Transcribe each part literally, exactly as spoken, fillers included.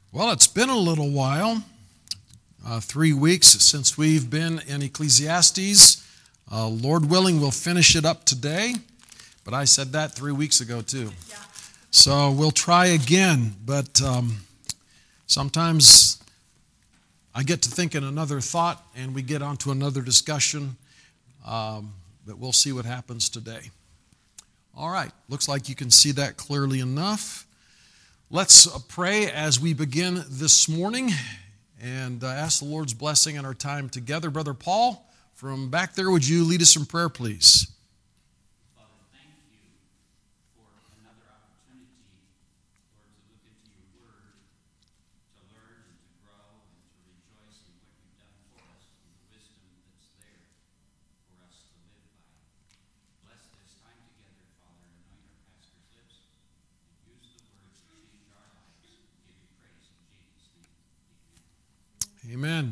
Well, it's been a little while, uh, three weeks since we've been in Ecclesiastes. Uh, Lord willing, we'll finish it up today, but I said that three weeks ago too. Yeah. So we'll try again, but um, sometimes I get to thinking another thought and we get onto another discussion, um, but we'll see what happens today. All right, looks like you can see that clearly enough. Let's pray as we begin this morning and uh, ask the Lord's blessing on our time together. Brother Paul, from back there, would you lead us in prayer, please? Father, thank you for another opportunity, Lord, to look into your word, to learn and to grow and to rejoice in what you've done for us and the wisdom that's there for us to live by. Bless this time together, Father, and anoint our pastor's lips. Use the words to change our lives. Give you praise in Jesus' name. Amen.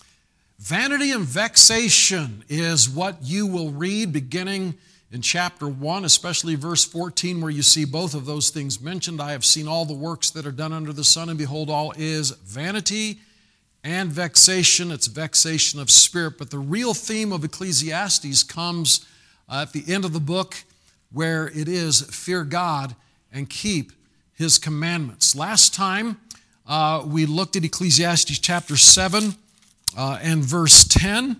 Vanity and vexation is what you will read beginning in chapter one, especially verse fourteen, where you see both of those things mentioned. I have seen all the works that are done under the sun, and behold, all is vanity and vexation. It's vexation of spirit. But the real theme of Ecclesiastes comes at the end of the book, where it is fear God and keep His commandments. Last time uh, we looked at Ecclesiastes chapter seven uh, and verse ten,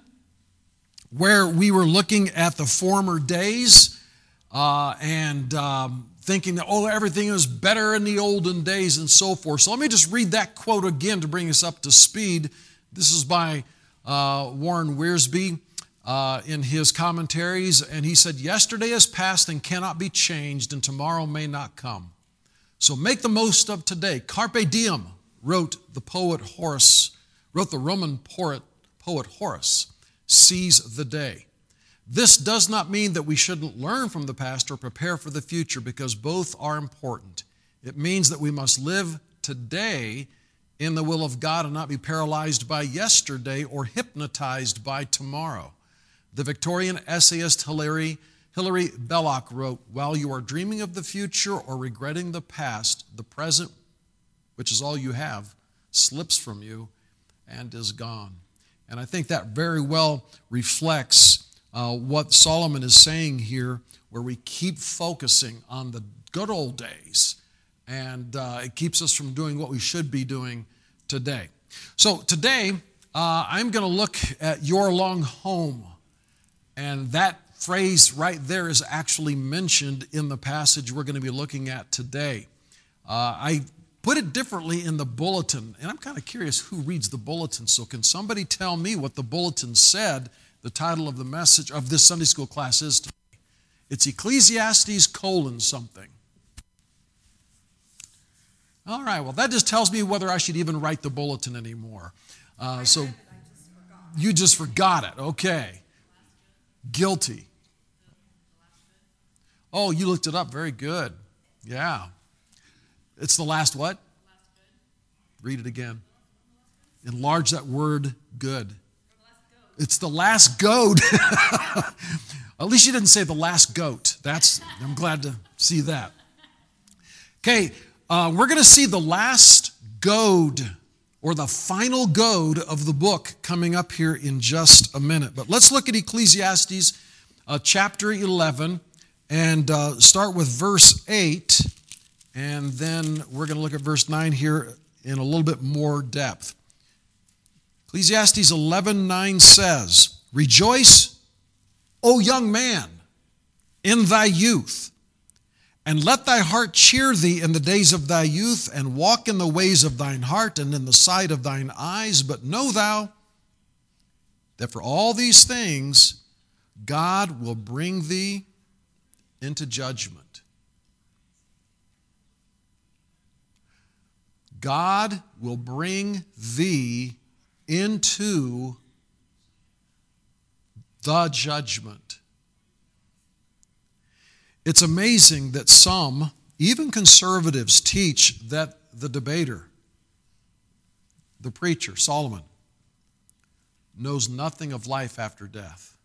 where we were looking at the former days uh, and um, thinking that, oh, everything was better in the olden days and so forth. So let me just read that quote again to bring us up to speed. This is by uh, Warren Wiersbe. Uh, in his commentaries, and he said, yesterday is past and cannot be changed, and tomorrow may not come. So make the most of today. Carpe diem, wrote the poet Horace, wrote the Roman poet, poet Horace, seize the day. This does not mean that we shouldn't learn from the past or prepare for the future, because both are important. It means that we must live today in the will of God and not be paralyzed by yesterday or hypnotized by tomorrow. The Victorian essayist Hilary, Hilary Belloc wrote, while you are dreaming of the future or regretting the past, the present, which is all you have, slips from you and is gone. And I think that very well reflects uh, what Solomon is saying here, where we keep focusing on the good old days, and uh, it keeps us from doing what we should be doing today. So today, uh, I'm going to look at your long home. And that phrase right there is actually mentioned in the passage we're going to be looking at today. Uh, I put it differently in the bulletin, and I'm kind of curious who reads the bulletin. So can somebody tell me what the bulletin said the title of the message of this Sunday school class is today? It's Ecclesiastes colon something. All right, well, that just tells me whether I should even write the bulletin anymore. Uh, so you just forgot it. Okay. Guilty. Oh, you looked it up. Very good. Yeah. It's the last what? Read it again. Enlarge that word good. It's the last goat. At least you didn't say the last goat. That's, I'm glad to see that. Okay, uh, we're going to see the last goad, or the final goad of the book, coming up here in just a minute. But let's look at Ecclesiastes uh, chapter eleven and uh, start with verse eight, and then we're going to look at verse nine here in a little bit more depth. Ecclesiastes eleven nine says, rejoice, O young man, in thy youth, and let thy heart cheer thee in the days of thy youth, and walk in the ways of thine heart and in the sight of thine eyes. But know thou that for all these things God will bring thee into judgment. God will bring thee into the judgment. It's amazing that some, even conservatives, teach that the debater, the preacher, Solomon, knows nothing of life after death.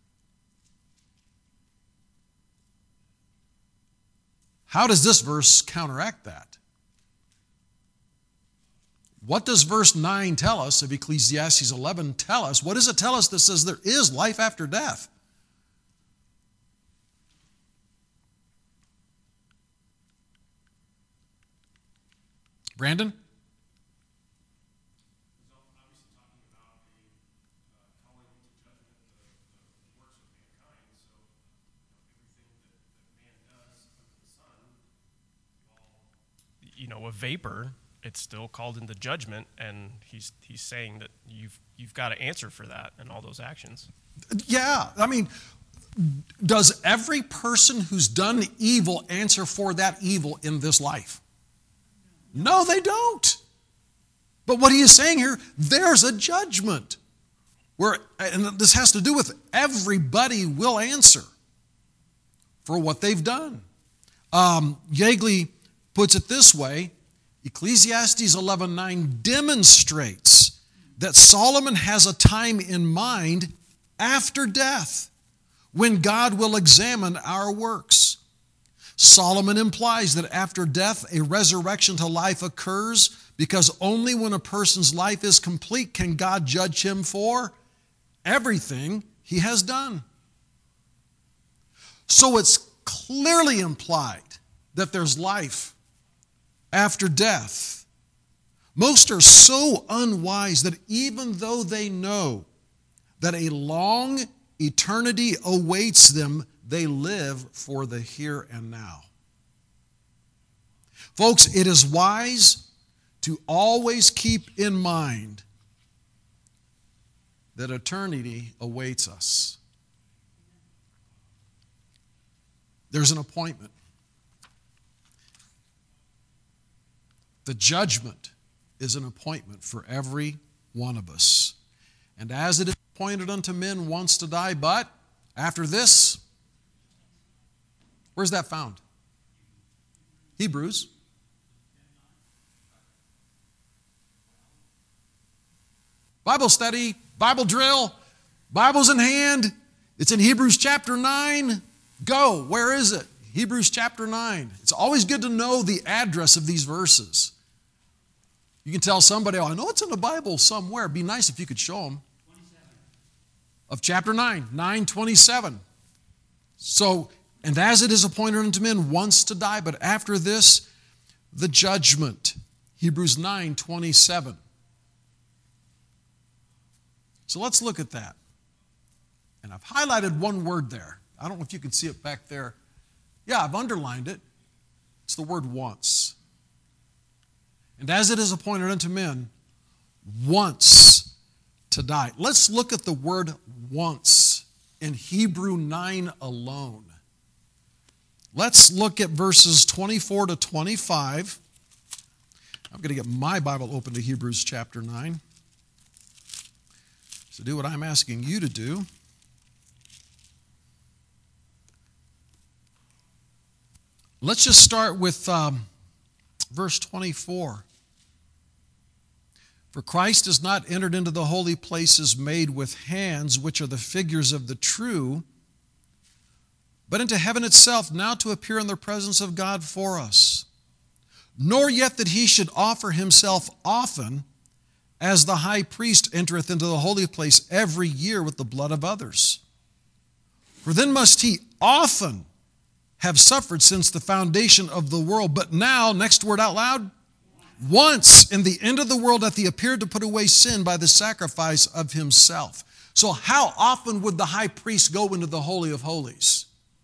How does this verse counteract that? What does verse nine tell us of Ecclesiastes eleven tell us? What does it tell us that says there is life after death? Brandon? You know, a vapor, it's still called into judgment, and he's he's saying that you've you've got to answer for that and all those actions. Yeah, I mean, does every person who's done evil answer for that evil in this life? No, they don't. But what he is saying here, there's a judgment where, and this has to do with everybody will answer for what they've done. Um, Yeagley puts it this way: Ecclesiastes eleven nine demonstrates that Solomon has a time in mind after death when God will examine our works. Solomon implies that after death, a resurrection to life occurs, because only when a person's life is complete can God judge him for everything he has done. So it's clearly implied that there's life after death. Most are so unwise that even though they know that a long eternity awaits them, they live for the here and now. Folks, it is wise to always keep in mind that eternity awaits us. There's an appointment. The judgment is an appointment for every one of us. And as it is appointed unto men once to die, but after this, where's that found? Hebrews. Bible study, Bible drill, Bible's in hand. It's in Hebrews chapter nine. Go. Where is it? Hebrews chapter nine. It's always good to know the address of these verses. You can tell somebody, oh, I know it's in the Bible somewhere. It'd be nice if you could show them. Of chapter nine, nine twenty-seven. So, and as it is appointed unto men once to die, but after this, the judgment. Hebrews nine twenty-seven. So let's look at that. And I've highlighted one word there. I don't know if you can see it back there. Yeah, I've underlined it. It's the word once. And as it is appointed unto men once to die. Let's look at the word once in Hebrew nine alone. Let's look at verses twenty-four to twenty-five. I'm going to get my Bible open to Hebrews chapter nine. So do what I'm asking you to do. Let's just start with um, verse twenty-four. For Christ has not entered into the holy places made with hands, which are the figures of the true, but into heaven itself, now to appear in the presence of God for us. Nor yet that he should offer himself often, as the high priest entereth into the holy place every year with the blood of others. For then must he often have suffered since the foundation of the world. But now, next word out loud, once in the end of the world hath he appeared to put away sin by the sacrifice of himself. So how often would the high priest go into the Holy of Holies?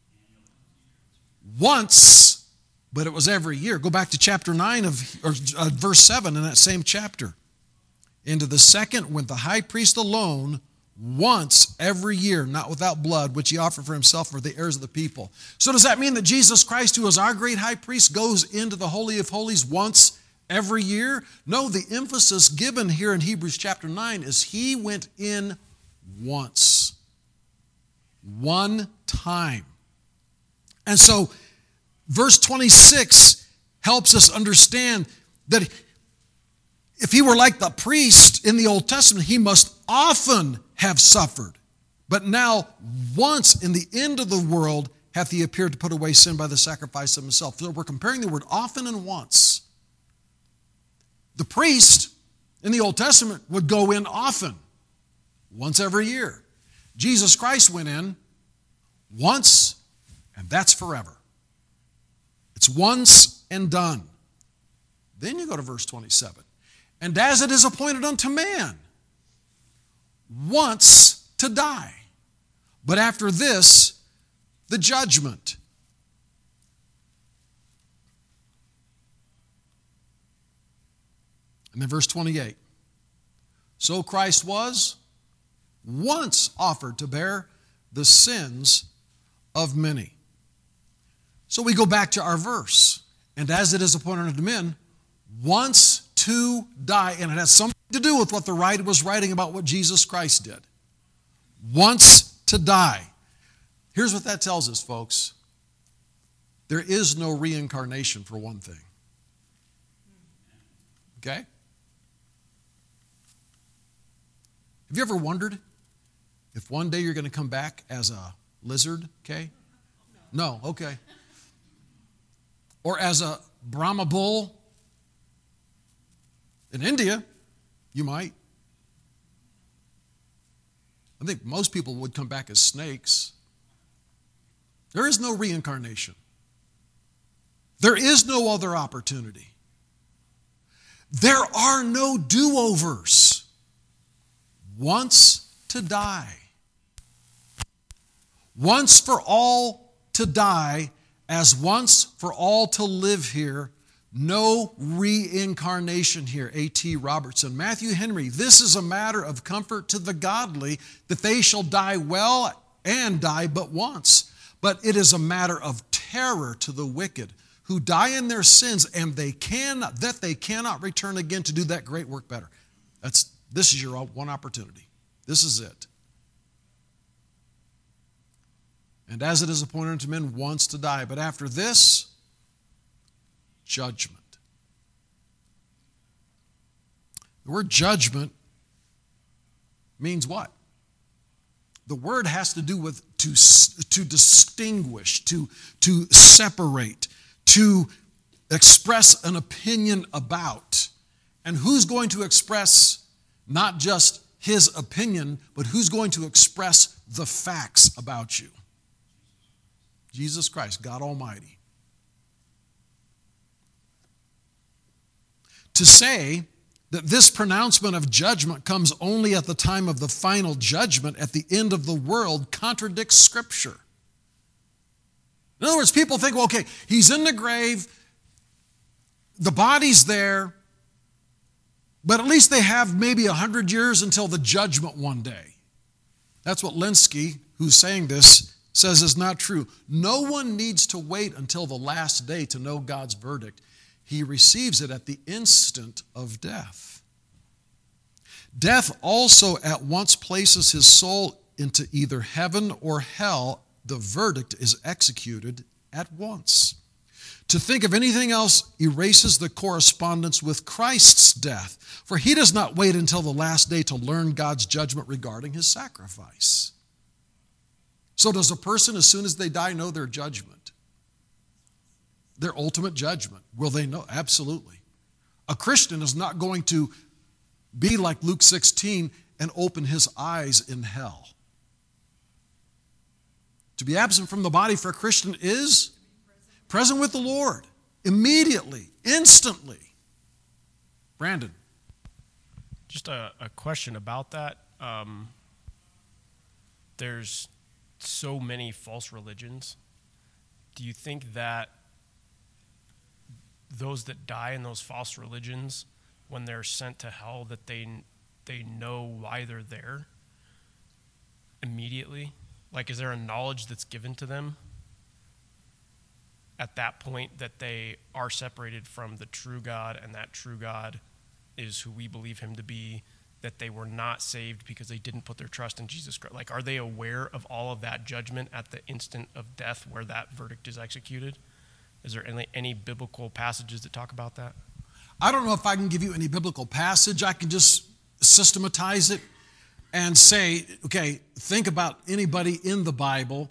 Once, but it was every year. Go back to chapter nine of, or uh, verse seven in that same chapter. Into the second went the high priest alone once every year, not without blood, which he offered for himself for the heirs of the people. So does that mean that Jesus Christ, who is our great high priest, goes into the Holy of Holies once every year? No, the emphasis given here in Hebrews chapter nine is he went in once. One time. And so verse twenty-six helps us understand that if he were like the priest in the Old Testament, he must often have suffered. But now, once in the end of the world, hath he appeared to put away sin by the sacrifice of himself. So we're comparing the word often and once. The priest in the Old Testament would go in often, once every year. Jesus Christ went in once, and that's forever. It's once and done. Then you go to verse twenty-seven. And as it is appointed unto man, once to die, but after this, the judgment. And then verse twenty-eight. So Christ was once offered to bear the sins of many. So we go back to our verse. And as it is appointed unto men, once to die. And it has something to do with what the writer was writing about what Jesus Christ did. Once to die. Here's what that tells us, folks. There is no reincarnation, for one thing. Okay? Have you ever wondered if one day you're going to come back as a lizard, okay? No, okay. Or as a Brahma bull? In India, you might. I think most people would come back as snakes. There is no reincarnation. There is no other opportunity. There are no do-overs. Once to die. Once for all to die, as once for all to live here. No reincarnation here. A T Robertson. Matthew Henry, this is a matter of comfort to the godly, that they shall die well and die but once. But it is a matter of terror to the wicked, who die in their sins, and they cannot, that they cannot return again to do that great work better. That's, this is your one opportunity. This is it. And as it is appointed unto men once to die, but after this, judgment. The word judgment means what? The word has to do with to, to distinguish, to, to separate, to express an opinion about. And who's going to express not just his opinion, but who's going to express the facts about you? Jesus Christ, God Almighty. To say that this pronouncement of judgment comes only at the time of the final judgment at the end of the world contradicts Scripture. In other words, people think, well, okay, he's in the grave, the body's there, but at least they have maybe a hundred years until the judgment one day. That's what Linsky, who's saying this, says is not true. No one needs to wait until the last day to know God's verdict. He receives it at the instant of death. Death also at once places his soul into either heaven or hell. The verdict is executed at once. To think of anything else erases the correspondence with Christ's death, for he does not wait until the last day to learn God's judgment regarding his sacrifice. So does a person, as soon as they die, know their judgment? Their ultimate judgment. Will they know? Absolutely. A Christian is not going to be like Luke sixteen and open his eyes in hell. To be absent from the body for a Christian is present with the Lord. Immediately, instantly. Brandon. Just a, a question about that. Um, there's so many false religions. Do you think that those that die in those false religions, when they're sent to hell, that they they know why they're there immediately? Like, is there a knowledge that's given to them at that point that they are separated from the true God, and that true God is who we believe him to be, that they were not saved because they didn't put their trust in Jesus Christ? Like, are they aware of all of that judgment at the instant of death where that verdict is executed? Is there any, any biblical passages that talk about that? I don't know if I can give you any biblical passage. I can just systematize it and say, okay, think about anybody in the Bible.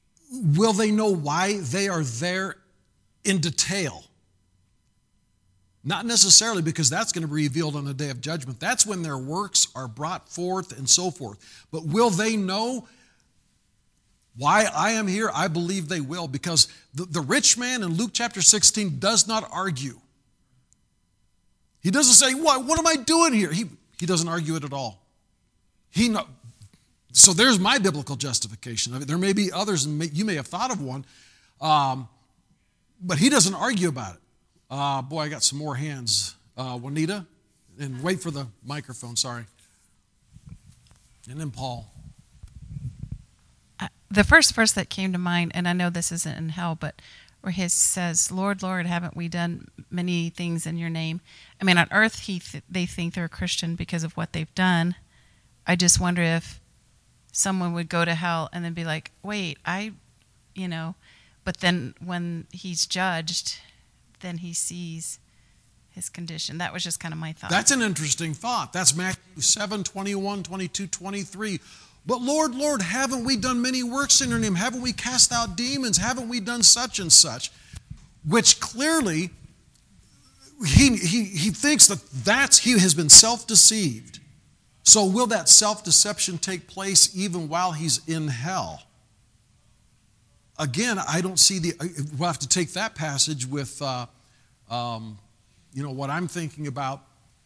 Will they know why they are there in detail? Not necessarily, because that's going to be revealed on the day of judgment. That's when their works are brought forth and so forth. But will they know why I am here? I believe they will, because the, the rich man in Luke chapter sixteen does not argue. He doesn't say, what, what am I doing here? He, he doesn't argue it at all. He know, so there's my biblical justification. I mean, there may be others, and may, you may have thought of one, um, but he doesn't argue about it. Uh, boy, I got some more hands. Uh, Juanita, and wait for the microphone, sorry. And then Paul. Uh, the first verse that came to mind, and I know this isn't in hell, but where he says, Lord, Lord, haven't we done many things in your name? I mean, on earth, he th- they think they're a Christian because of what they've done. I just wonder if someone would go to hell and then be like, wait, I, you know, but then when he's judged, then he sees his condition. That was just kind of my thought. That's an interesting thought. That's Matthew seven, twenty-one, twenty-two, twenty-three. But Lord, Lord, haven't we done many works in your name? Haven't we cast out demons? Haven't we done such and such? Which clearly, he, he, he thinks that that's, he has been self-deceived. So will that self-deception take place even while he's in hell? Again, I don't see the, we'll have to take that passage with, uh, um, you know, what I'm thinking about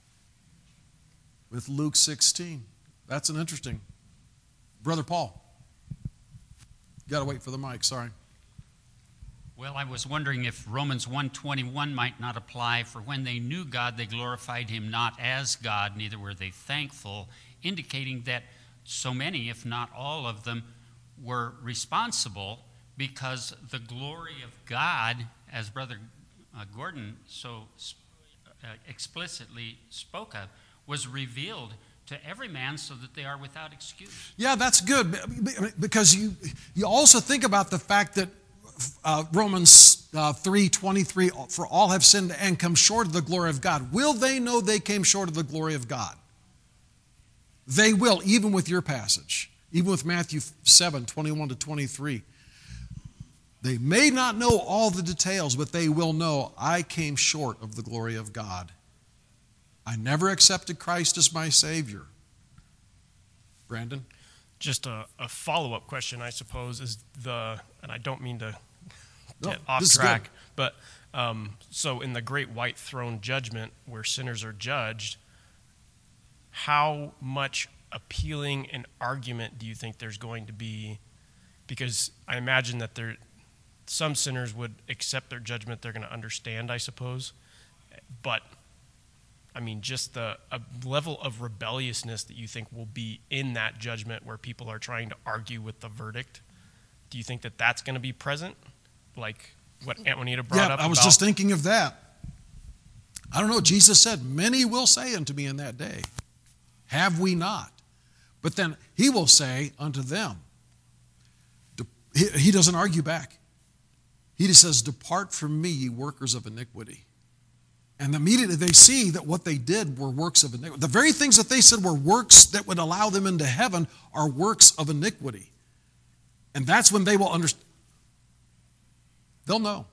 with Luke sixteen. That's an interesting. Brother Paul. You got to wait for the mic, sorry. Well, I was wondering if Romans one twenty-one might not apply, for when they knew God, they glorified him not as God, neither were they thankful, indicating that so many, if not all of them, were responsible because the glory of God, as Brother uh, Gordon so uh, explicitly spoke of, was revealed to every man so that they are without excuse. Yeah, that's good, because you you also think about the fact that uh, Romans uh, three twenty-three, for all have sinned and come short of the glory of God. Will they know they came short of the glory of God? They will, even with your passage, even with Matthew seven, twenty-one to twenty-three. They may not know all the details, but they will know, I came short of the glory of God. I never accepted Christ as my Savior. Brandon? Just a, a follow-up question, I suppose, is the, and I don't mean to No, get off this is track, good. but um, so in the great white throne judgment where sinners are judged, how much appealing an argument do you think there's going to be? Because I imagine that there, some sinners would accept their judgment, they're going to understand, I suppose, but I mean, just the a level of rebelliousness that you think will be in that judgment where people are trying to argue with the verdict. Do you think that that's going to be present? Like what Aunt Juanita brought Yeah, up? I was about, just thinking of that. I don't know. Jesus said, many will say unto me in that day, have we not? But then he will say unto them, he, he doesn't argue back. He just says, depart from me, ye workers of iniquity. And immediately they see that what they did were works of iniquity. The very things that they said were works that would allow them into heaven are works of iniquity. And that's when they will understand. They'll know.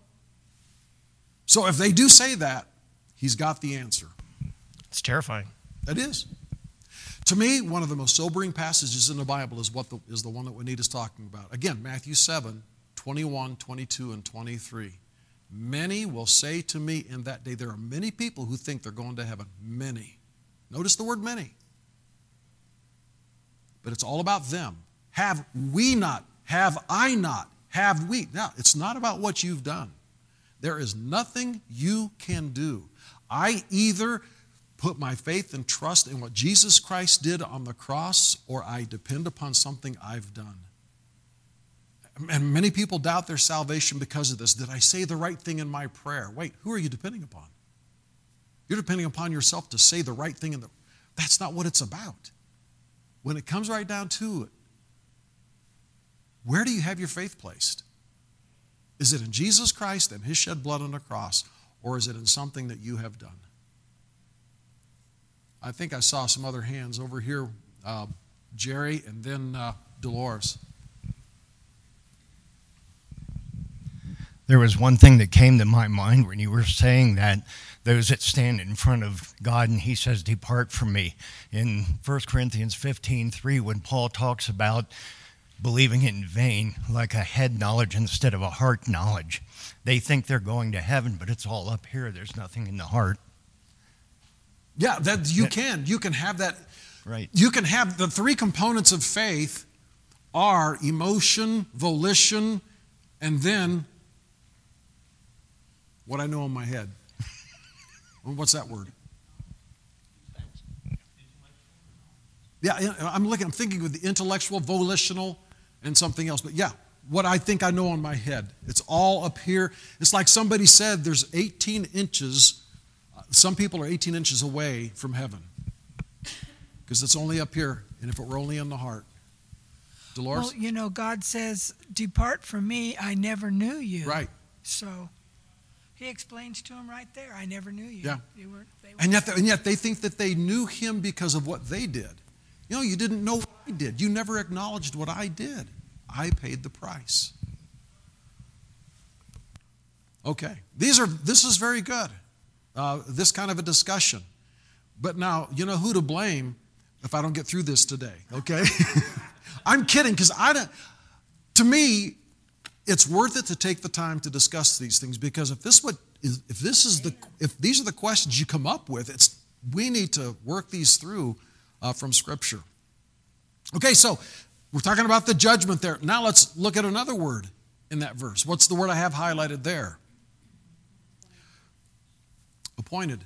So if they do say that, he's got the answer. It's terrifying. It is. To me, one of the most sobering passages in the Bible is what the, is the one that Juanita's talking about. Again, Matthew seven, twenty-one, twenty-two, and twenty-three. Many will say to me in that day, there are many people who think they're going to heaven. Many. Notice the word many. But it's all about them. Have we not? Have I not? Have we? Now, it's not about what you've done. There is nothing you can do. I either put my faith and trust in what Jesus Christ did on the cross, or I depend upon something I've done. And many people doubt their salvation because of this. Did I say the right thing in my prayer? Wait, who are you depending upon? You're depending upon yourself to say the right thing in the... That's not what it's about. When it comes right down to it, where do you have your faith placed? Is it in Jesus Christ and his shed blood on the cross, or is it in something that you have done? I think I saw some other hands over here, uh, Jerry, and then uh, Dolores. There was one thing that came to my mind when you were saying that those that stand in front of God, and he says, depart from me. In First Corinthians fifteen three, when Paul talks about believing in vain, like a head knowledge instead of a heart knowledge. They think they're going to heaven, but it's all up here. There's nothing in the heart. Yeah, that you That- can. You can have that. Right. You can have the three components of faith are emotion, volition, and then what I know in my head. What's that word? Yeah, I'm looking, I'm thinking with the intellectual, volitional, and something else. But yeah, what I think I know in my head. It's all up here. It's like somebody said there's eighteen inches. Some people are eighteen inches away from heaven because it's only up here. And if it were only in the heart. Dolores? Well, you know, God says, depart from me, I never knew you. Right. So he explains to him right there, I never knew you. Yeah. You weren't, they weren't And yet, and yet they think that they knew him because of what they did. You know, you didn't know what I did. You never acknowledged what I did. I paid the price. Okay. These are, this is very good. Uh, this kind of a discussion. But now, you know who to blame if I don't get through this today, okay? I'm kidding, because I don't, to me, it's worth it to take the time to discuss these things, because if this what is, if this is the, if these are the questions you come up with, it's, we need to work these through uh, from Scripture. Okay, so we're talking about the judgment there. Now let's look at another word in that verse. What's the word I have highlighted there? Appointed.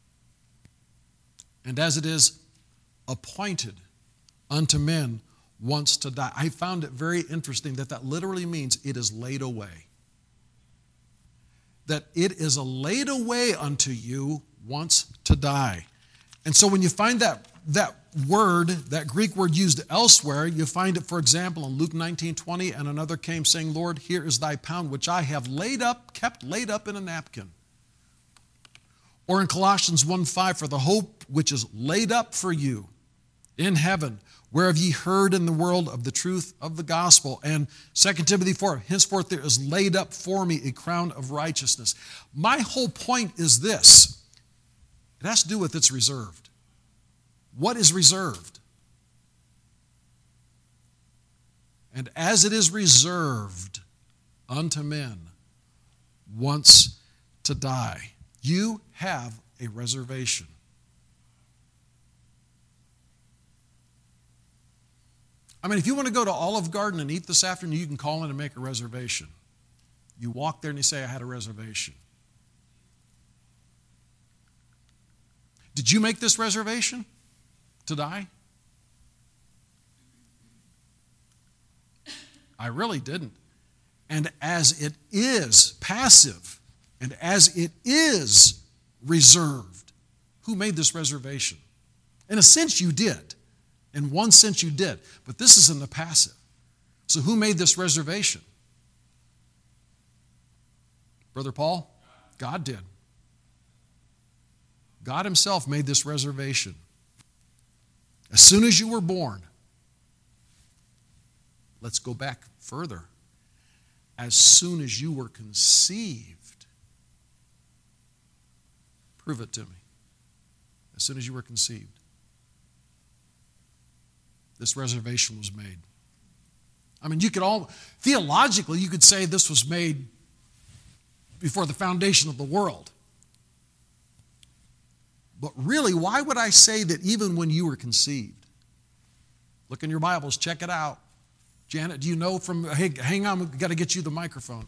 And as it is appointed unto men once to die. I found it very interesting that that literally means it is laid away. That it is a laid away unto you once to die. And so when you find that, that word, that Greek word used elsewhere, you find it, for example, in Luke nineteen twenty, and another came saying, Lord, here is thy pound, which I have laid up, kept laid up in a napkin. Or in Colossians one five, for the hope which is laid up for you in heaven, whereof ye heard in the world of the truth of the gospel. And Second Timothy four, henceforth there is laid up for me a crown of righteousness. My whole point is this. It has to do with it's reserved. What is reserved? And as it is reserved unto men once to die, you have a reservation. I mean, if you want to go to Olive Garden and eat this afternoon, you can call in and make a reservation. You walk there and you say, I had a reservation. Did you make this reservation to die? I really didn't. And as it is passive, and as it is reserved, who made this reservation? In a sense, you did. In one sense, you did. But this is in the passive. So who made this reservation? Brother Paul? God did. God himself made this reservation. As soon as you were born, let's go back further. As soon as you were conceived, prove it to me. As soon as you were conceived, this reservation was made. I mean, you could all, theologically, you could say this was made before the foundation of the world. But really, why would I say that even when you were conceived? Look in your Bibles, check it out. Janet, do you know from, hey, hang on, we've got to get you the microphone.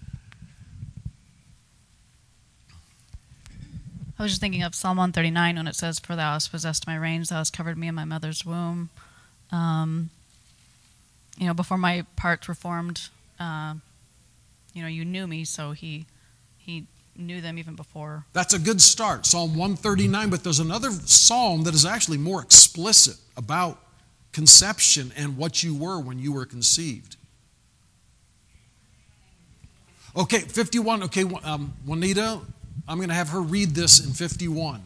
I was just thinking of Psalm one thirty-nine when it says, for thou hast possessed my reins, thou hast covered me in my mother's womb. Um, you know, before my parts were formed, uh, you know, you knew me, so he he knew them even before. That's a good start, Psalm one thirty-nine, but there's another psalm that is actually more explicit about conception and what you were when you were conceived. Okay, fifty-one, okay, um, Juanita, I'm going to have her read this in fifty-one.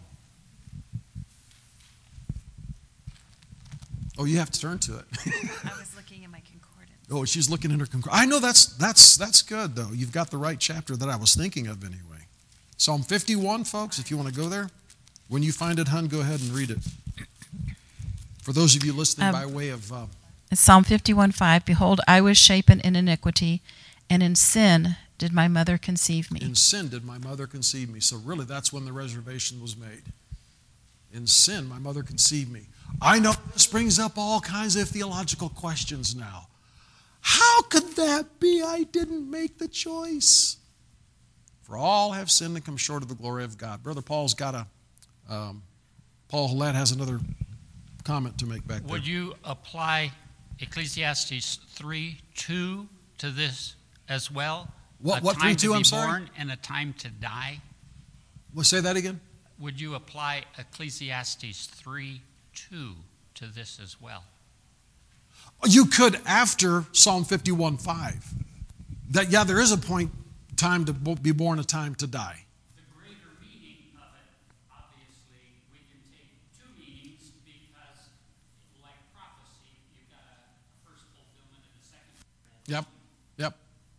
Oh, you have to turn to it. I was looking in my concordance. Oh, she's looking in her. Conc- I know that's that's that's good though. You've got the right chapter that I was thinking of anyway. Psalm fifty-one, folks. If you want to go there, when you find it, hun, go ahead and read it. For those of you listening Um, by way of uh, Psalm fifty-one five, Behold, I was shapen in iniquity, and in sin did my mother conceive me. in sin did my mother conceive me. So really, that's when the reservation was made. In sin, my mother conceived me. I know this brings up all kinds of theological questions now. How could that be? I didn't make the choice. For all have sinned and come short of the glory of God. Brother Paul's got a, um, Paul Hillette has another comment to make back there. Would you apply Ecclesiastes three two to this as well? What- a what time three two, to be I'm sorry? born and a time to die? Well, say that again. Would you apply Ecclesiastes three two to this as well? You could after Psalm fifty-one five. That, yeah, there is a point, time to be born, a time to die. The greater meaning of it, obviously, we can take two meanings because, like prophecy, you've got a first fulfillment and a second fulfillment. Yep, yep.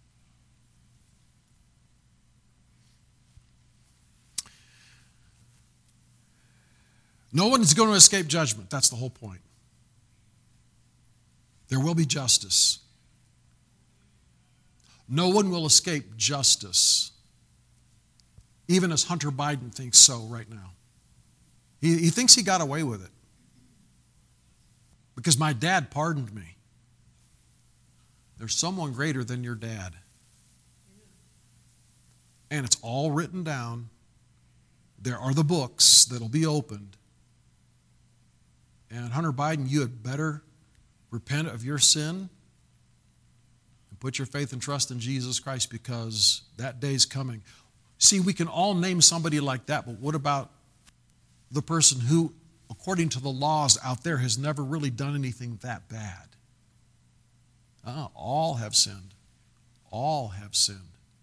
No one is going to escape judgment. That's the whole point. There will be justice. No one will escape justice, even as Hunter Biden thinks so right now. He, he thinks he got away with it because my dad pardoned me. There's someone greater than your dad. And it's all written down. There are the books that'll be opened. And Hunter Biden, you had better repent of your sin and put your faith and trust in Jesus Christ, because that day's coming. See, we can all name somebody like that, but what about the person who, according to the laws out there, has never really done anything that bad? Uh, all have sinned. All have sinned.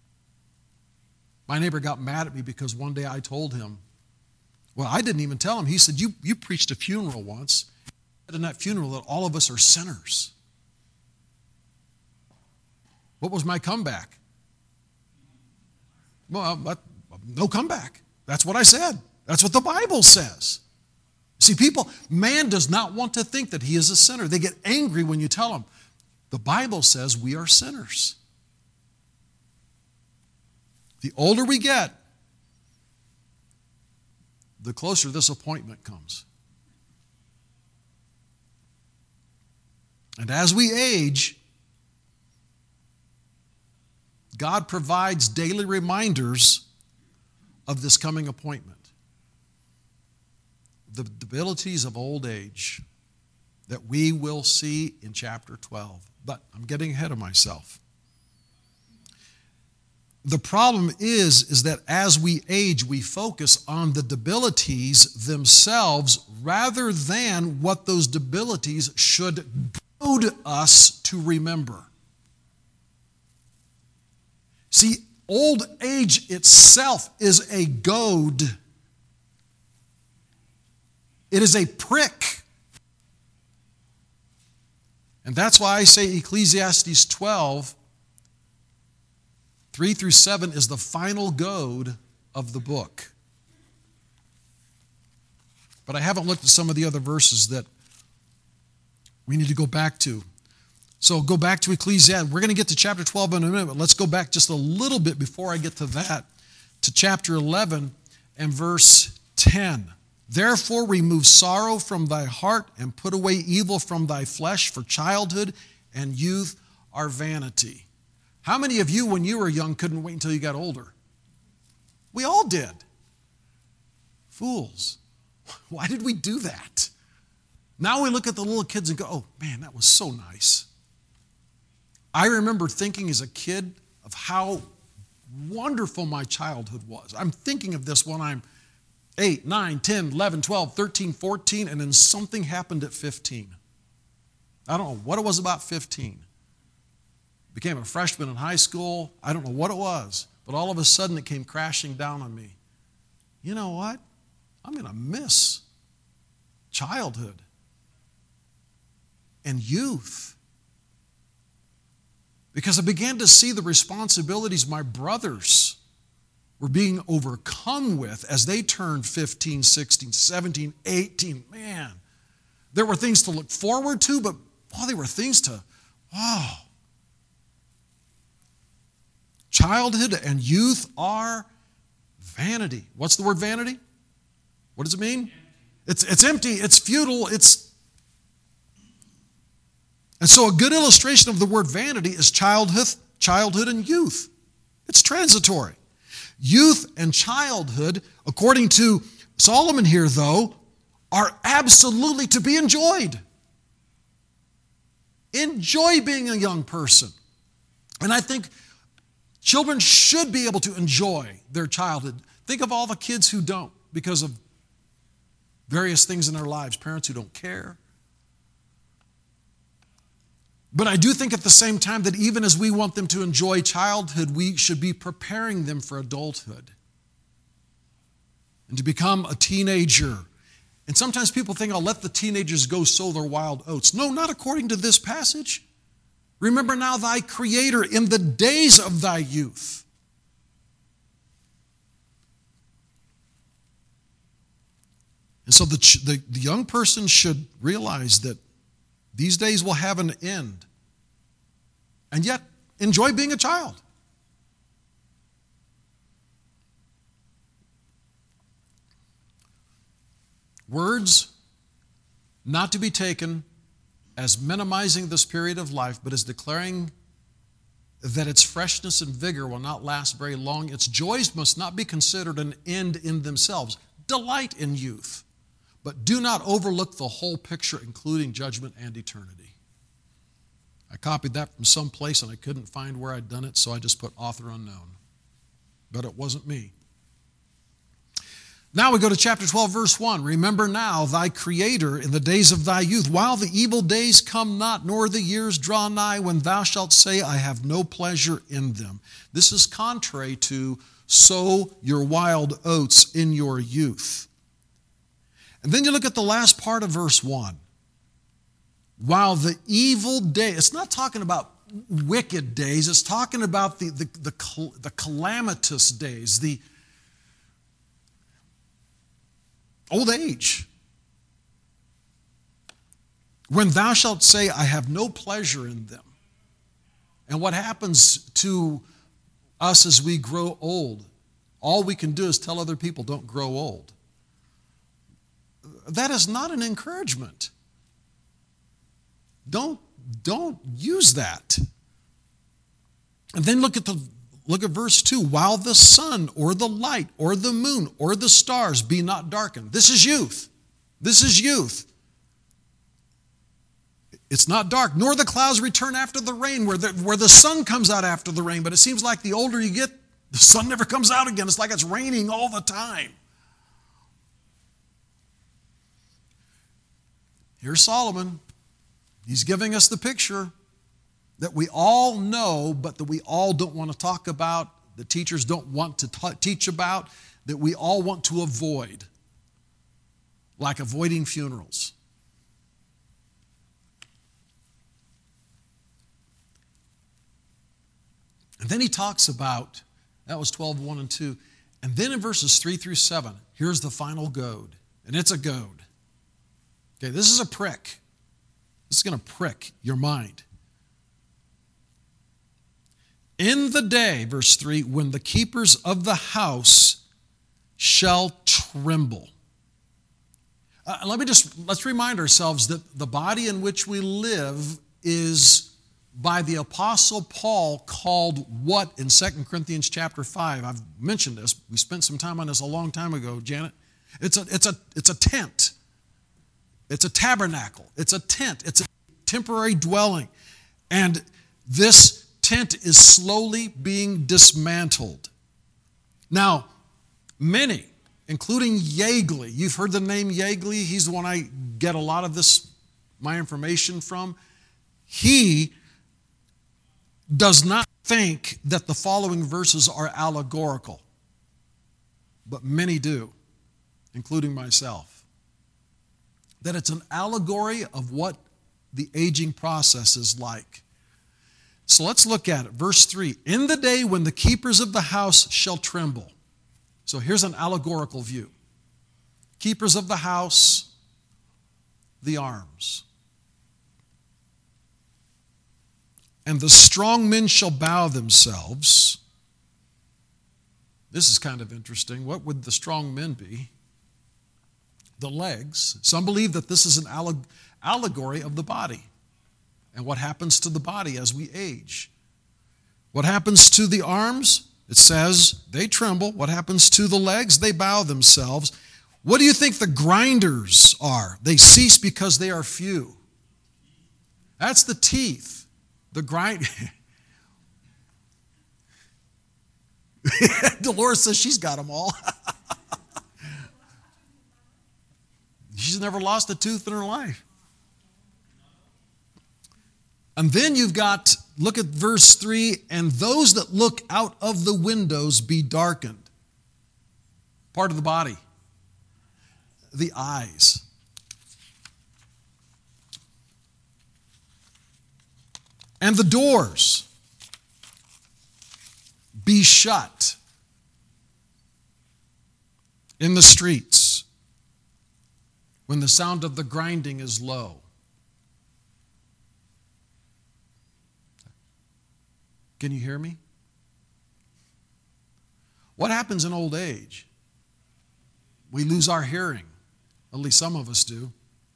My neighbor got mad at me because one day I told him, well, I didn't even tell him. He said, you, you preached a funeral once. In that funeral that all of us are sinners. What was my comeback? Well, but no comeback. That's what I said. That's what the Bible says. See, people, man does not want to think that he is a sinner. They get angry when you tell them. The Bible says we are sinners. The older we get, the closer this appointment comes. And as we age, God provides daily reminders of this coming appointment. The debilities of old age that we will see in chapter twelve. But I'm getting ahead of myself. The problem is, is that as we age, we focus on the debilities themselves rather than what those debilities should goad us to remember. See, old age itself is a goad. It is a prick. And that's why I say Ecclesiastes twelve, three through seven is the final goad of the book. But I haven't looked at some of the other verses that we need to go back to. So go back to Ecclesiastes. We're going to get to chapter twelve in a minute, but let's go back just a little bit before I get to that, to chapter eleven and verse ten. Therefore remove sorrow from thy heart and put away evil from thy flesh, for childhood and youth are vanity. How many of you, when you were young, couldn't wait until you got older? We all did. Fools. Why did we do that? Now we look at the little kids and go, oh, man, that was so nice. I remember thinking as a kid of how wonderful my childhood was. I'm thinking of this when I'm eight, nine, ten, eleven, twelve, thirteen, fourteen, and then something happened at fifteen. I don't know what it was about fifteen. Became a freshman in high school. I don't know what it was, but all of a sudden it came crashing down on me. You know what? I'm going to miss childhood and youth. because I began to see the responsibilities my brothers were being overcome with as they turned fifteen, sixteen, seventeen, eighteen. Man, there were things to look forward to, but oh, they were things to, wow. Childhood and youth are vanity. What's the word vanity? What does it mean? It's, it's empty, it's futile, it's... And so a good illustration of the word vanity is childhood, childhood and youth. It's transitory. Youth and childhood, according to Solomon here, though, are absolutely to be enjoyed. Enjoy being a young person. And I think children should be able to enjoy their childhood. Think of all the kids who don't because of various things in their lives, parents who don't care. But I do think at the same time that even as we want them to enjoy childhood, we should be preparing them for adulthood and to become a teenager. And sometimes people think, I'll let the teenagers go sow their wild oats. No, not according to this passage. Remember now thy Creator in the days of thy youth. And so the, the, the young person should realize that these days will have an end. And yet, enjoy being a child. Words not to be taken as minimizing this period of life, but as declaring that its freshness and vigor will not last very long. Its joys must not be considered an end in themselves. Delight in youth, but do not overlook the whole picture, including judgment and eternity. I copied that from someplace and I couldn't find where I'd done it, so I just put author unknown. But it wasn't me. Now we go to chapter twelve, verse one. Remember now thy Creator in the days of thy youth, while the evil days come not, nor the years draw nigh, when thou shalt say, I have no pleasure in them. This is contrary to sow your wild oats in your youth. And then you look at the last part of verse one. While the evil day, it's not talking about wicked days, it's talking about the, the, the, the calamitous days, the old age. When thou shalt say, I have no pleasure in them. And what happens to us as we grow old? All we can do is tell other people, don't grow old. That is not an encouragement. Don't, don't use that. And then look at the look at verse two. While the sun or the light or the moon or the stars be not darkened. This is youth. This is youth. It's not dark, nor the clouds return after the rain, where the, where the sun comes out after the rain. But it seems like the older you get, the sun never comes out again. It's like it's raining all the time. Here's Solomon. He's giving us the picture that we all know, but that we all don't want to talk about, the teachers don't want to t- teach about, that we all want to avoid, like avoiding funerals. And then he talks about, that was twelve, one and two, and then in verses three through seven, here's the final goad, and it's a goad. Okay, this is a prick. This is going to prick your mind. In the day, verse three, when the keepers of the house shall tremble. Uh, let me just, let's remind ourselves that the body in which we live is by the Apostle Paul called what in Second Corinthians chapter five? I've mentioned this. We spent some time on this a long time ago, Janet. It's a, it's a, it's a tent. It's a tabernacle. It's a tent. It's a temporary dwelling. And this tent is slowly being dismantled. Now, many, including Yeagley, you've heard the name Yeagley. He's the one I get a lot of this, my information from. He does not think that the following verses are allegorical, but many do, including myself. That it's an allegory of what the aging process is like. So let's look at it. Verse three. In the day when the keepers of the house shall tremble. So here's an allegorical view. Keepers of the house, the arms. And the strong men shall bow themselves. This is kind of interesting. What would the strong men be? The legs. Some believe that this is an alleg- allegory of the body and what happens to the body as we age. What happens to the arms? It says they tremble. What happens to the legs? They bow themselves. What do you think the grinders are? They cease because they are few. That's the teeth. The grind. Dolores says she's got them all. She's never lost a tooth in her life. And then you've got, look at verse three, and those that look out of the windows be darkened. Part of the body. The eyes. And the doors be shut in the streets when the sound of the grinding is low. Can you hear me? What happens in old age? We lose our hearing. At least some of us do.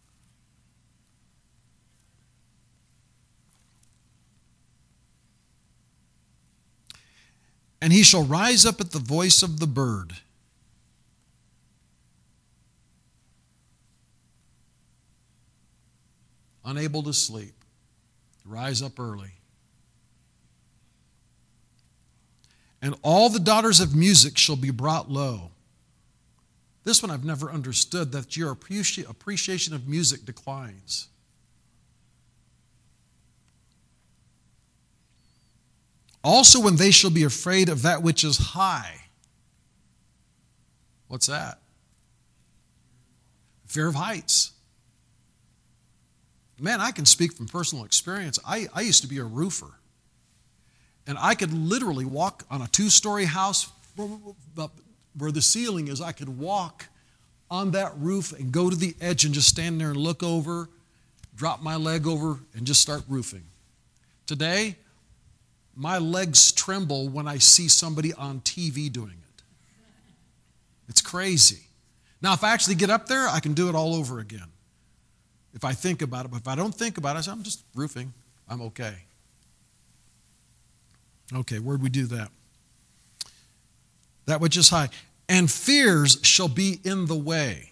And he shall rise up at the voice of the bird. Unable to sleep. Rise up early. And all the daughters of music shall be brought low. This one I've never understood, that your appreciation of music declines. Also when they shall be afraid of that which is high. What's that? Fear of heights. Man, I can speak from personal experience. I, I used to be a roofer. And I could literally walk on a two-story house where the ceiling is. I could walk on that roof and go to the edge and just stand there and look over, drop my leg over, and just start roofing. Today, my legs tremble when I see somebody on T V doing it. It's crazy. Now, if I actually get up there, I can do it all over again. If I think about it. But if I don't think about it, I say, I'm just roofing. I'm okay. Okay, where'd we do that? That which is high. And fears shall be in the way.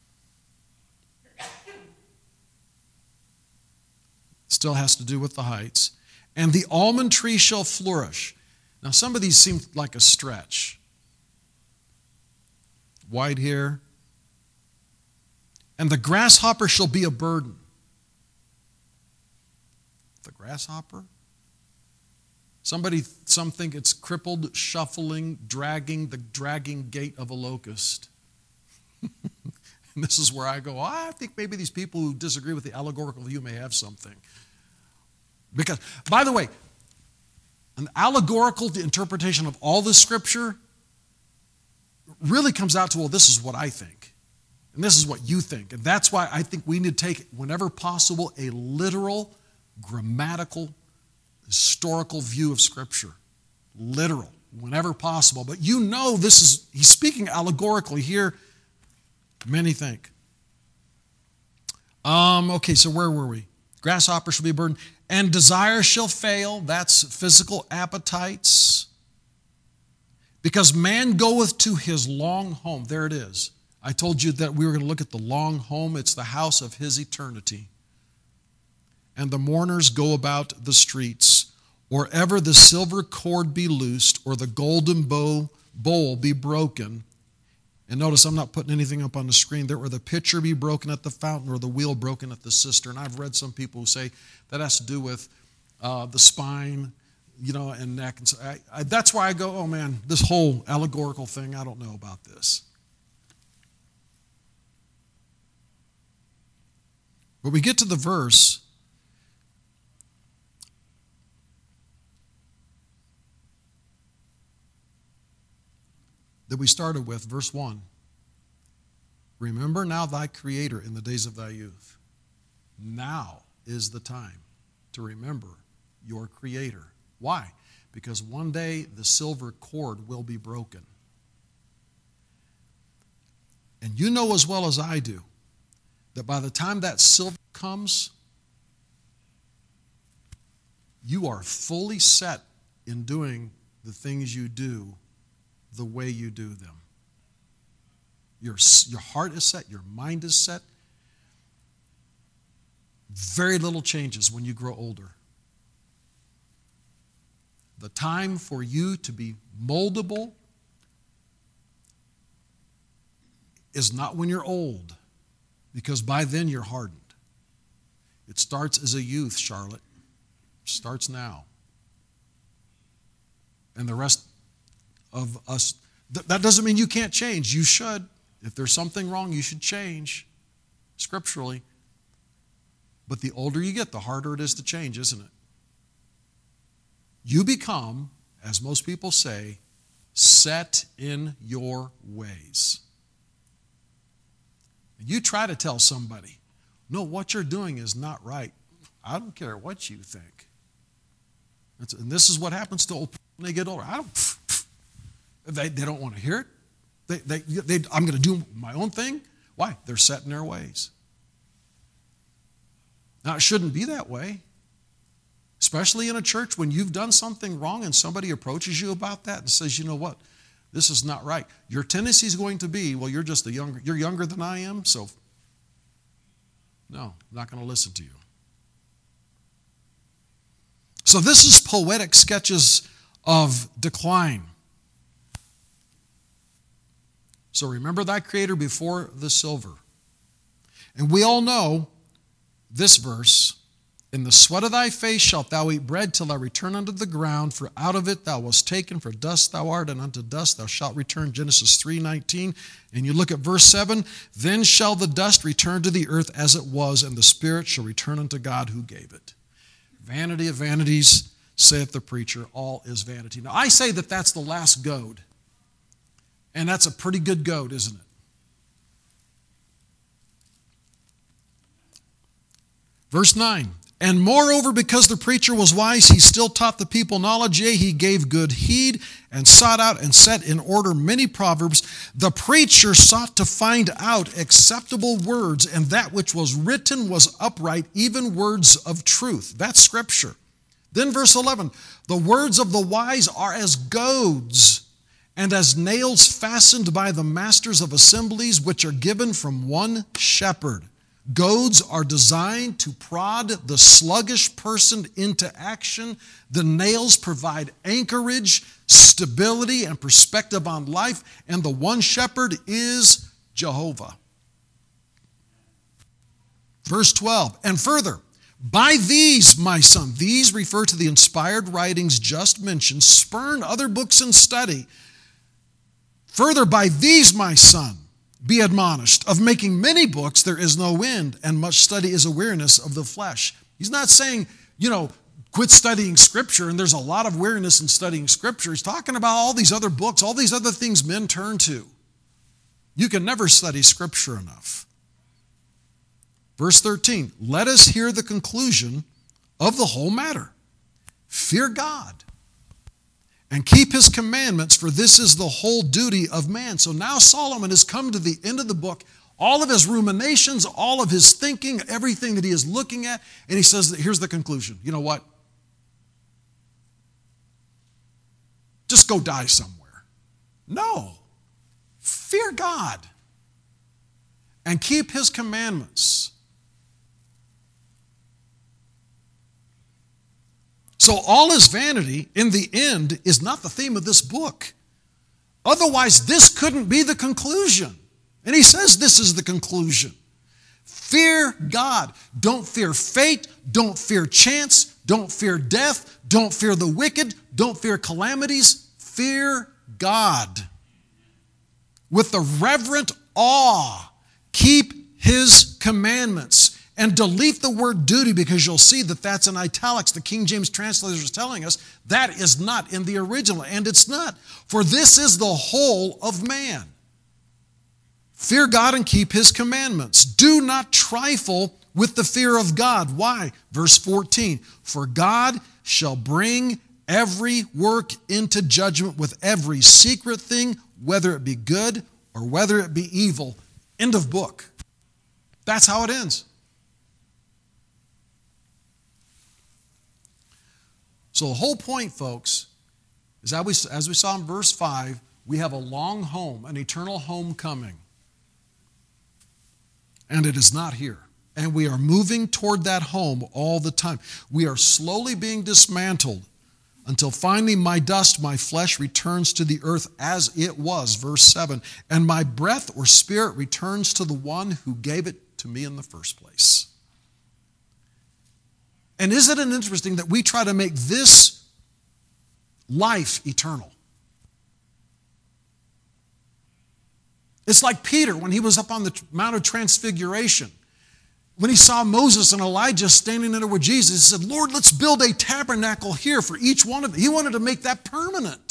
Still has to do with the heights. And the almond tree shall flourish. Now, some of these seem like a stretch. Wide here. And the grasshopper shall be a burden. The grasshopper? Somebody, some think it's crippled, shuffling, dragging, the dragging gait of a locust. And this is where I go, oh, I think maybe these people who disagree with the allegorical view may have something. Because, by the way, an allegorical interpretation of all this scripture really comes out to, well, this is what I think. And this is what you think. And that's why I think we need to take, whenever possible, a literal, grammatical, historical view of Scripture. Literal, whenever possible. But you know this is, he's speaking allegorically here, many think. Um, okay, so where were we? Grasshopper shall be a burden. And desire shall fail. That's physical appetites. Because man goeth to his long home. There it is. I told you that we were going to look at the long home. It's the house of his eternity. And the mourners go about the streets, or ever the silver cord be loosed, or the golden bow, bowl be broken. And notice I'm not putting anything up on the screen there, or the pitcher be broken at the fountain, or the wheel broken at the cistern. I've read some people who say that has to do with uh, the spine, you know, and neck. And so I, I, that's why I go, oh man, this whole allegorical thing, I don't know about this. But we get to the verse, that we started with, verse one. Remember now thy Creator in the days of thy youth. Now is the time to remember your Creator. Why? Because one day the silver cord will be broken. And you know as well as I do that by the time that silver comes, you are fully set in doing the things you do the way you do them. Your, your heart is set, your mind is set. Very little changes when you grow older. The time for you to be moldable is not when you're old, because by then you're hardened. It starts as a youth, Charlotte. It starts now. And the rest of us, th- that doesn't mean you can't change. You should. If there's something wrong, you should change scripturally. But the older you get, the harder it is to change, isn't it? You become, as most people say, set in your ways. You try to tell somebody, no, what you're doing is not right. I don't care what you think. That's, and this is what happens to old people when they get older. I don't, they, they don't want to hear it. They, they, they, I'm going to do my own thing. Why? They're set in their ways. Now, it shouldn't be that way, especially in a church when you've done something wrong and somebody approaches you about that and says, you know what, this is not right. Your tendency is going to be, well, you're just a younger, you're younger than I am, so no, I'm not going to listen to you. So this is poetic sketches of decline. So remember thy Creator before the silver. And we all know this verse, in the sweat of thy face shalt thou eat bread till thou return unto the ground, for out of it thou wast taken, for dust thou art, and unto dust thou shalt return, Genesis three nineteen. And you look at verse seven, then shall the dust return to the earth as it was, and the spirit shall return unto God who gave it. Vanity of vanities, saith the preacher, all is vanity. Now I say that that's the last goad, and that's a pretty good goad, isn't it? Verse nine, and moreover, because the preacher was wise, he still taught the people knowledge, yea, he gave good heed, and sought out and set in order many proverbs. The preacher sought to find out acceptable words, and that which was written was upright, even words of truth. That's Scripture. Then verse eleven, the words of the wise are as goads, and as nails fastened by the masters of assemblies, which are given from one shepherd. Goads are designed to prod the sluggish person into action. The nails provide anchorage, stability, and perspective on life. And the one shepherd is Jehovah. Verse twelve, and further, by these, my son, these refer to the inspired writings just mentioned, spurn other books and study. Further, by these, my son, be admonished. Of making many books there is no end, and much study is a weariness of the flesh. He's not saying, you know, quit studying Scripture, and there's a lot of weariness in studying Scripture. He's talking about all these other books, all these other things men turn to. You can never study Scripture enough. Verse thirteen, let us hear the conclusion of the whole matter. Fear God and keep his commandments, for this is the whole duty of man. So now Solomon has come to the end of the book, all of his ruminations, all of his thinking, everything that he is looking at, and he says that here's the conclusion. You know what? Just go die somewhere. No. Fear God and keep his commandments. So all is vanity, in the end, is not the theme of this book. Otherwise, this couldn't be the conclusion. And he says this is the conclusion. Fear God. Don't fear fate. Don't fear chance. Don't fear death. Don't fear the wicked. Don't fear calamities. Fear God. With the reverent awe, keep his commandments And delete the word duty, because you'll see that that's in italics. The King James translators is telling us that is not in the original, and it's not. For this is the whole of man. Fear God and keep his commandments. Do not trifle with the fear of God. Why? Verse fourteen, for God shall bring every work into judgment with every secret thing, whether it be good or whether it be evil. End of book. That's how it ends. So the whole point, folks, is that we, as we saw in verse five, we have a long home, an eternal home coming. And it is not here. And we are moving toward that home all the time. We are slowly being dismantled until finally my dust, my flesh, returns to the earth as it was, verse seven, and my breath or spirit returns to the one who gave it to me in the first place. And isn't it interesting that we try to make this life eternal? It's like Peter when he was up on the Mount of Transfiguration. When he saw Moses and Elijah standing there with Jesus, he said, Lord, let's build a tabernacle here for each one of them. He wanted to make that permanent.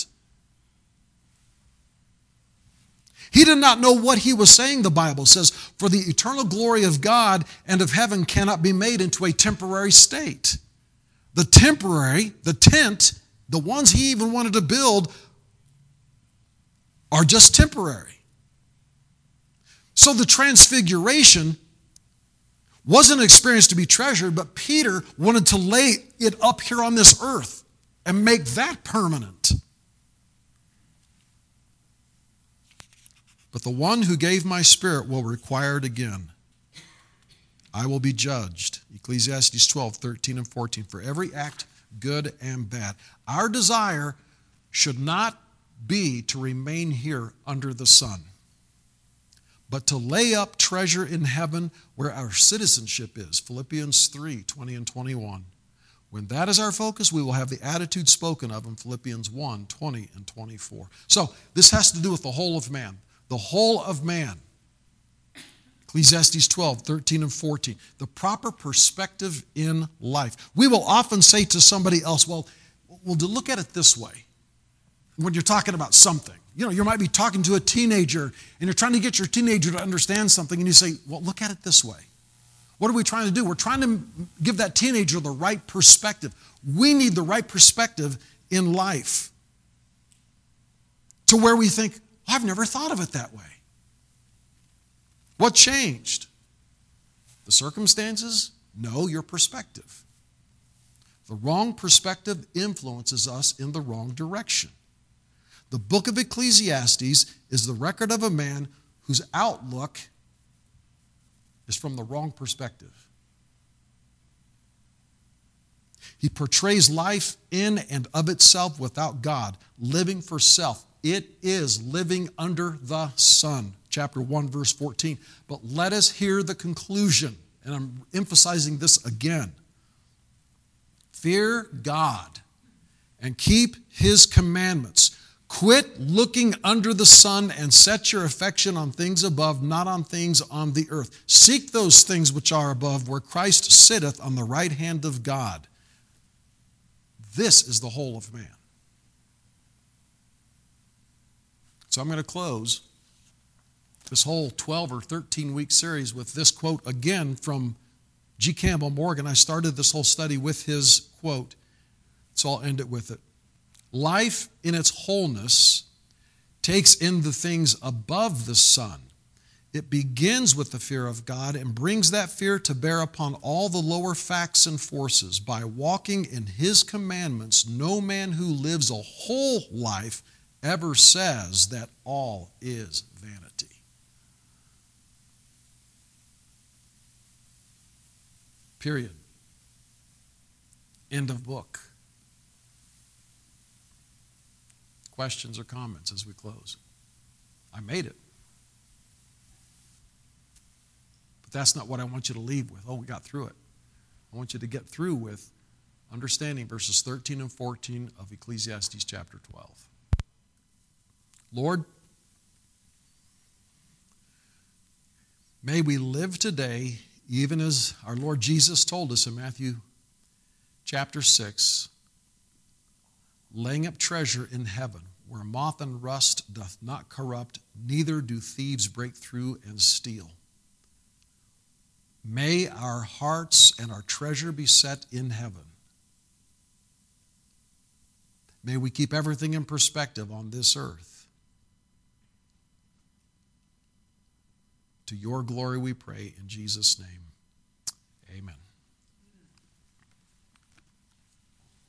He did not know what he was saying, the Bible says, for the eternal glory of God and of heaven cannot be made into a temporary state. The temporary, the tent, the ones he even wanted to build are just temporary. So the transfiguration wasn't an experience to be treasured, but Peter wanted to lay it up here on this earth and make that permanent. But the one who gave my spirit will require it again. I will be judged. Ecclesiastes twelve, thirteen, and fourteen. For every act, good and bad. Our desire should not be to remain here under the sun, but to lay up treasure in heaven where our citizenship is. Philippians three, twenty and twenty-one. When that is our focus, we will have the attitude spoken of in Philippians one, twenty and twenty-four. So this has to do with the whole of man. The whole of man. Ecclesiastes twelve, thirteen and fourteen. The proper perspective in life. We will often say to somebody else, well, well, to look at it this way. When you're talking about something. You know, you might be talking to a teenager and you're trying to get your teenager to understand something and you say, well, look at it this way. What are we trying to do? We're trying to give that teenager the right perspective. We need the right perspective in life to where we think, I've never thought of it that way. What changed? The circumstances? No, your perspective. The wrong perspective influences us in the wrong direction. The book of Ecclesiastes is the record of a man whose outlook is from the wrong perspective. He portrays life in and of itself without God, living for self. It is living under the sun. Chapter one, verse fourteen. But let us hear the conclusion, and I'm emphasizing this again. Fear God and keep his commandments. Quit looking under the sun and set your affection on things above, not on things on the earth. Seek those things which are above, where Christ sitteth on the right hand of God. This is the whole of man. So I'm going to close this whole twelve or thirteen week series with this quote again from G. Campbell Morgan. I started this whole study with his quote, so I'll end it with it. Life in its wholeness takes in the things above the sun. It begins with the fear of God and brings that fear to bear upon all the lower facts and forces. By walking in his commandments, no man who lives a whole life ever says that all is vanity. Period. End of book. Questions or comments as we close? I made it. But that's not what I want you to leave with. Oh, we got through it. I want you to get through with understanding verses thirteen and fourteen of Ecclesiastes chapter twelve. Lord, may we live today Even as our Lord Jesus told us in Matthew chapter six, laying up treasure in heaven, where moth and rust doth not corrupt, neither do thieves break through and steal. May our hearts and our treasure be set in heaven. May we keep everything in perspective on this earth. To your glory we pray in Jesus' name. Amen.